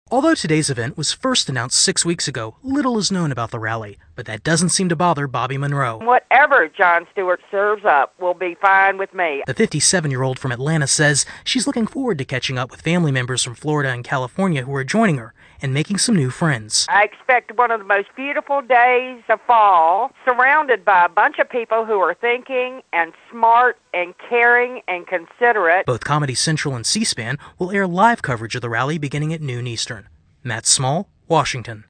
Although today's event was first announced 6 weeks ago, little is known about the rally, but that doesn't seem to bother Bobby Monroe. Whatever Jon Stewart serves up will be fine with me. The 57-year-old from Atlanta says she's looking forward to catching up with family members from Florida and California who are joining her and making some new friends. I expect one of the most beautiful days of fall, surrounded by a bunch of people who are thinking and smart and caring and considerate. Both Comedy Central and C-SPAN will air live coverage of the rally beginning at noon Eastern. Matt Small, Washington.